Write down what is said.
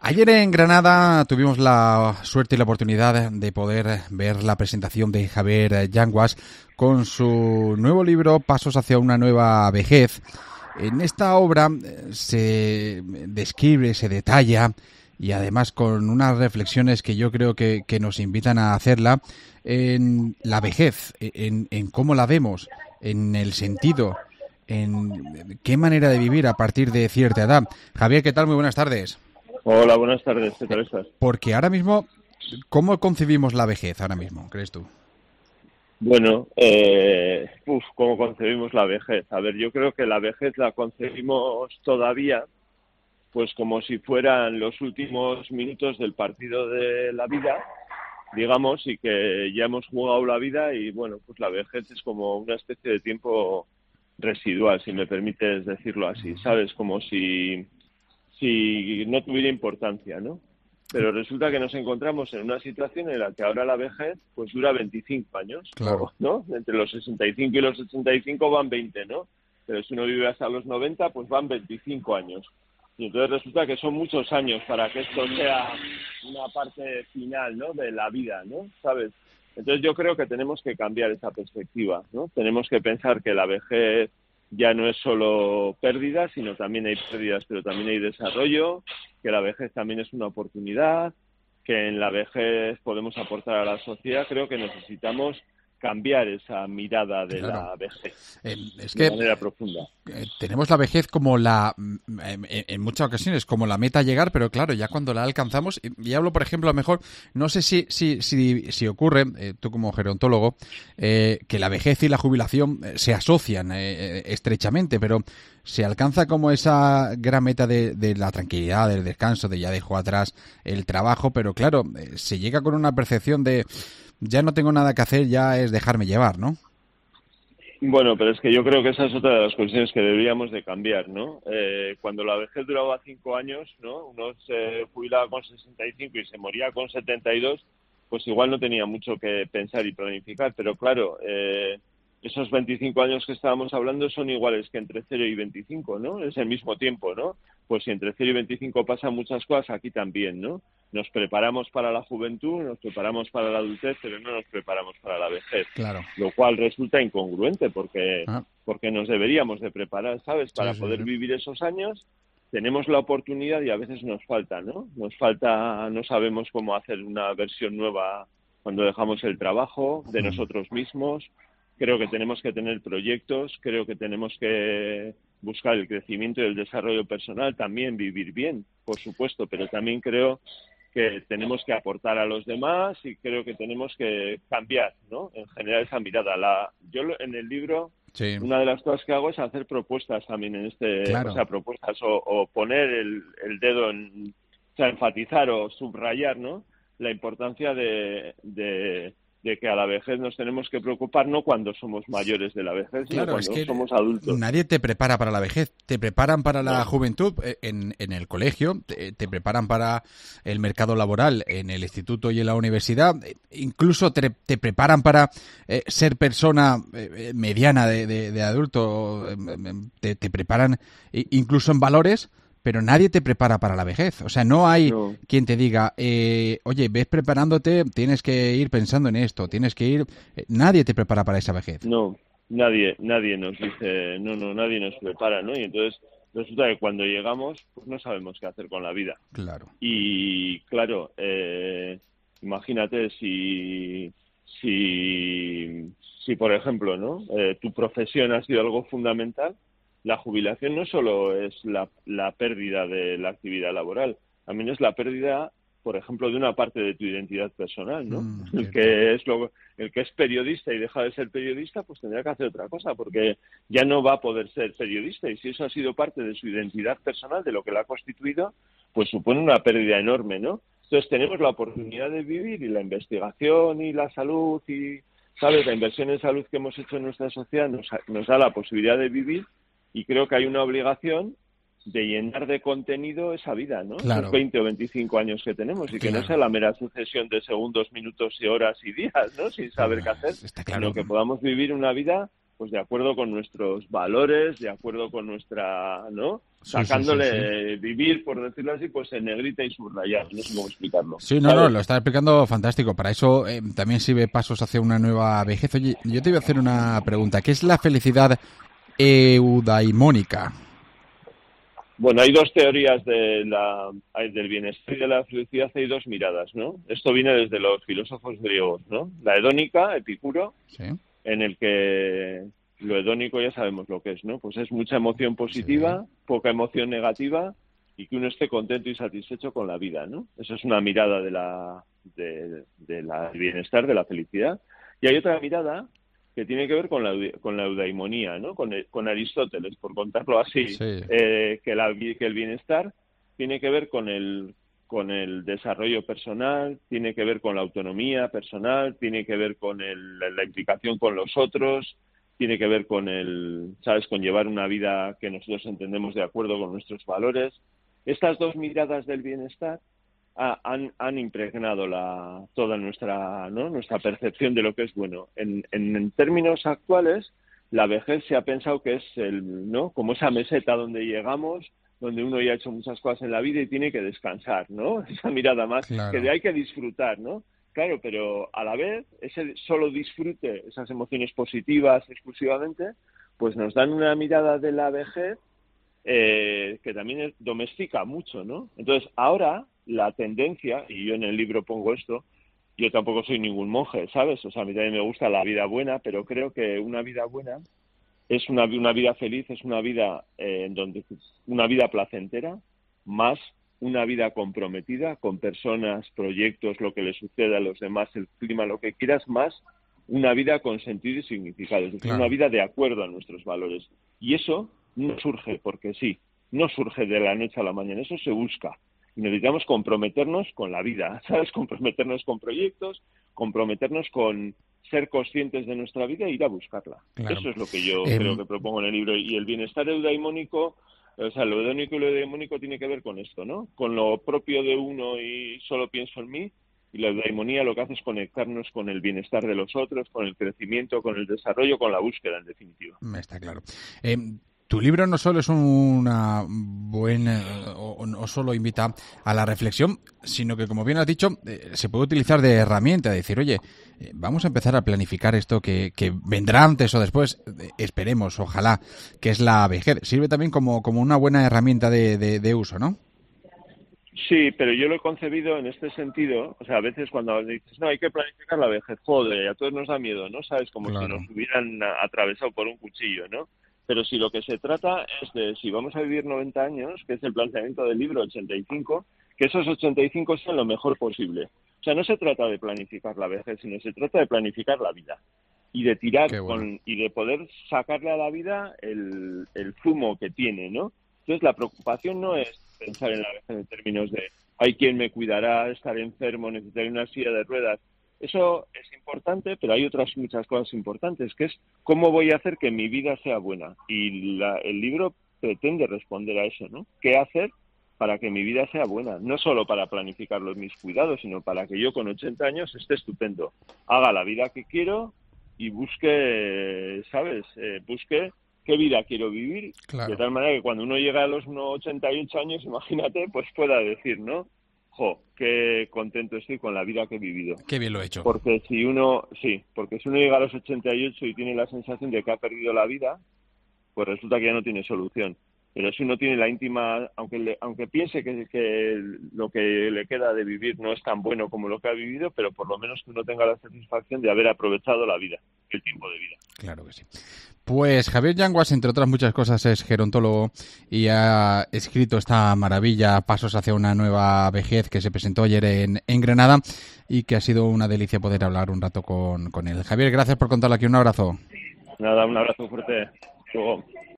Ayer en Granada tuvimos la suerte y la oportunidad de poder ver la presentación de Javier Yanguas con su nuevo libro Pasos hacia una nueva vejez. En esta obra se describe, se detalla y además con unas reflexiones que yo creo que nos invitan a hacerla en la vejez, en cómo la vemos, en el sentido, en qué manera de vivir a partir de cierta edad. Javier, ¿qué tal? Muy buenas tardes. Hola, buenas tardes. ¿Qué tal estás? Porque ahora mismo, ¿cómo concebimos la vejez ahora mismo, crees tú? Bueno, ¿cómo concebimos la vejez? A ver, yo creo que la vejez la concebimos todavía pues como si fueran los últimos minutos del partido de la vida, digamos, y que ya hemos jugado la vida y, bueno, pues la vejez es como una especie de tiempo residual, si me permites decirlo así, ¿sabes? Como si no tuviera importancia, ¿no? Pero resulta que nos encontramos en una situación en la que ahora la vejez pues dura 25 años, Claro. ¿no? Entre los 65 y los 85 van 20, ¿no? Pero si uno vive hasta los 90, pues van 25 años. Y entonces resulta que son muchos años para que esto sea una parte final, ¿no? De la vida, ¿no? ¿Sabes? Entonces yo creo que tenemos que cambiar esa perspectiva, ¿no? Tenemos que pensar que la vejez ya no es solo pérdidas, sino también hay pérdidas, pero también hay desarrollo, que la vejez también es una oportunidad, que en la vejez podemos aportar a la sociedad. Creo que necesitamos cambiar esa mirada de la vejez Es de que manera profunda. tenemos la vejez como en muchas ocasiones, como la meta a llegar, pero claro, ya cuando la alcanzamos, y hablo, por ejemplo, a lo mejor, no sé si ocurre, tú como gerontólogo, que la vejez y la jubilación se asocian estrechamente, pero se alcanza como esa gran meta de la tranquilidad, del descanso, de ya dejo atrás el trabajo, pero claro, se llega con una percepción de ya no tengo nada que hacer, ya es dejarme llevar, ¿no? Bueno, pero es que yo creo que esa es otra de las cuestiones que deberíamos de cambiar, ¿no? Cuando la vejez duraba 5 años, ¿no? Uno se jubilaba con 65 y se moría con 72, pues igual no tenía mucho que pensar y planificar, pero claro, esos 25 años que estábamos hablando son iguales que entre 0 y 25, ¿no? Es el mismo tiempo, ¿no? Pues si entre 0 y 25 pasan muchas cosas, aquí también, ¿no? Nos preparamos para la juventud, nos preparamos para la adultez, pero no nos preparamos para la vejez. Claro. Lo cual resulta incongruente porque nos deberíamos de preparar, ¿sabes? Para Sí. poder vivir esos años. Tenemos la oportunidad y a veces nos falta, ¿no? Nos falta, no sabemos cómo hacer una versión nueva cuando dejamos el trabajo de nosotros mismos. Creo que tenemos que tener proyectos, creo que tenemos que buscar el crecimiento y el desarrollo personal, también vivir bien, por supuesto, pero también creo que tenemos que aportar a los demás y creo que tenemos que cambiar, ¿no? En general esa mirada. Yo en el libro, Sí. una de las cosas que hago es hacer propuestas también en Claro. o sea, propuestas o poner el dedo en, o sea, enfatizar o subrayar, ¿no? La importancia de que a la vejez nos tenemos que preocupar no cuando somos mayores de la vejez, sino Claro, es cuando que somos adultos. nadie te prepara para la vejez, te preparan para la No. juventud en el colegio, te preparan para el mercado laboral en el instituto y en la universidad, incluso te preparan para ser persona mediana de adulto, te preparan incluso en valores, pero nadie te prepara para la vejez. O sea, no hay quien te diga, oye, ves preparándote, tienes que ir pensando en esto, tienes que ir... nadie te prepara para esa vejez. No, nadie nos dice, nadie nos prepara, ¿no? Y entonces resulta que cuando llegamos, pues no sabemos qué hacer con la vida. Claro. Y claro, imagínate si por ejemplo, ¿no? Tu profesión ha sido algo fundamental. La jubilación no solo es la pérdida de la actividad laboral, también es la pérdida, por ejemplo, de una parte de tu identidad personal, ¿no? El que es periodista y deja de ser periodista, pues tendrá que hacer otra cosa, porque ya no va a poder ser periodista, y si eso ha sido parte de su identidad personal, de lo que la ha constituido, pues supone una pérdida enorme, ¿no? Entonces tenemos la oportunidad de vivir, y la investigación y la salud y, ¿sabes?, la inversión en salud que hemos hecho en nuestra sociedad nos da la posibilidad de vivir. Y creo que hay una obligación de llenar de contenido esa vida, ¿no? Claro. Esos 20 o 25 años que tenemos, y que no sea la mera sucesión de segundos, minutos y horas y días, ¿no? Sin saber qué hacer, Está claro. sino que podamos vivir una vida pues de acuerdo con nuestros valores, de acuerdo con nuestra, ¿no? Sí, Sacándole vivir, por decirlo así, pues en negrita y subrayado, no sé cómo explicarlo. Sí, no, lo está explicando fantástico. Para eso también sirve Pasos hacia una nueva vejez. Oye, yo te iba a hacer una pregunta. ¿Qué es la felicidad eudaimónica? Bueno, hay dos teorías del bienestar y de la felicidad, hay dos miradas, ¿no? Esto viene desde los filósofos griegos, ¿no? La hedónica, Epicuro, Sí. en el que lo hedónico ya sabemos lo que es, ¿no? Pues es mucha emoción positiva, poca emoción negativa y que uno esté contento y satisfecho con la vida, ¿no? Eso es una mirada del bienestar, de la felicidad. Y hay otra mirada que tiene que ver con la eudaimonía, ¿no? Con Aristóteles, por contarlo así, Sí. que el bienestar tiene que ver con el desarrollo personal, tiene que ver con la autonomía personal, tiene que ver con la implicación con los otros, tiene que ver con con llevar una vida que nosotros entendemos de acuerdo con nuestros valores. Estas dos miradas del bienestar han impregnado toda nuestra percepción de lo que es bueno. En términos actuales, la vejez se ha pensado que es como esa meseta donde llegamos, donde uno ya ha hecho muchas cosas en la vida y tiene que descansar, ¿no? Esa mirada más, Claro. que hay que disfrutar, ¿no? Claro, pero a la vez, ese solo disfrute, esas emociones positivas exclusivamente, pues nos dan una mirada de la vejez que también domestica mucho, ¿no? Entonces, ahora la tendencia, y yo en el libro pongo esto, yo tampoco soy ningún monje, ¿sabes? O sea, a mí también me gusta la vida buena, pero creo que una vida buena es una vida feliz, es una vida una vida placentera, más una vida comprometida con personas, proyectos, lo que le suceda a los demás, el clima, lo que quieras, más una vida con sentido y significado, es decir, Claro. una vida de acuerdo a nuestros valores. Y eso no surge porque sí, no surge de la noche a la mañana, eso se busca. Y necesitamos comprometernos con la vida, ¿sabes? Comprometernos con proyectos, comprometernos con ser conscientes de nuestra vida e ir a buscarla. Claro. Eso es lo que yo creo que propongo en el libro. Y el bienestar eudaimónico, o sea, lo hedónico y lo eudaimónico tiene que ver con esto, ¿no? Con lo propio de uno y solo pienso en mí. Y la eudaimonía lo que hace es conectarnos con el bienestar de los otros, con el crecimiento, con el desarrollo, con la búsqueda, en definitiva. Está claro. Tu libro no solo es una buena, o no solo invita a la reflexión, sino que, como bien has dicho, se puede utilizar de herramienta, decir, oye, vamos a empezar a planificar esto que vendrá antes o después, esperemos, ojalá, que es la vejez. Sirve también como una buena herramienta de uso, ¿no? Sí, pero yo lo he concebido en este sentido, o sea, a veces cuando dices, no, hay que planificar la vejez, joder, a todos nos da miedo, ¿no? Sabes, como Claro. si nos hubieran atravesado por un cuchillo, ¿no? Pero si lo que se trata es de, si vamos a vivir 90 años, que es el planteamiento del libro 85, que esos 85 sean lo mejor posible. O sea, no se trata de planificar la vejez, sino se trata de planificar la vida y de tirar y de poder sacarle a la vida el zumo que tiene, ¿no? Entonces, la preocupación no es pensar en la vejez en términos de hay quien me cuidará, estar enfermo, necesitaré una silla de ruedas. Eso es importante, pero hay otras muchas cosas importantes, que es cómo voy a hacer que mi vida sea buena. Y el libro pretende responder a eso, ¿no? ¿Qué hacer para que mi vida sea buena? No solo para planificar mis cuidados, sino para que yo con 80 años esté estupendo, haga la vida que quiero y busque, ¿sabes? Busque qué vida quiero vivir, Claro. de tal manera que cuando uno llega a los 88 años, imagínate, pues pueda decir, ¿no? Jo, qué contento estoy con la vida que he vivido. Qué bien lo he hecho. Porque si uno llega a los 88 y tiene la sensación de que ha perdido la vida, pues resulta que ya no tiene solución. Pero si uno tiene la íntima, aunque piense que lo que le queda de vivir no es tan bueno como lo que ha vivido, pero por lo menos que uno tenga la satisfacción de haber aprovechado la vida, el tiempo de vida. Claro que sí. Pues Javier Yanguas, entre otras muchas cosas, es gerontólogo y ha escrito esta maravilla, Pasos hacia una nueva vejez, que se presentó ayer en Granada y que ha sido una delicia poder hablar un rato con él. Javier, gracias por contarlo aquí. Un abrazo. Nada, un abrazo fuerte. Luego.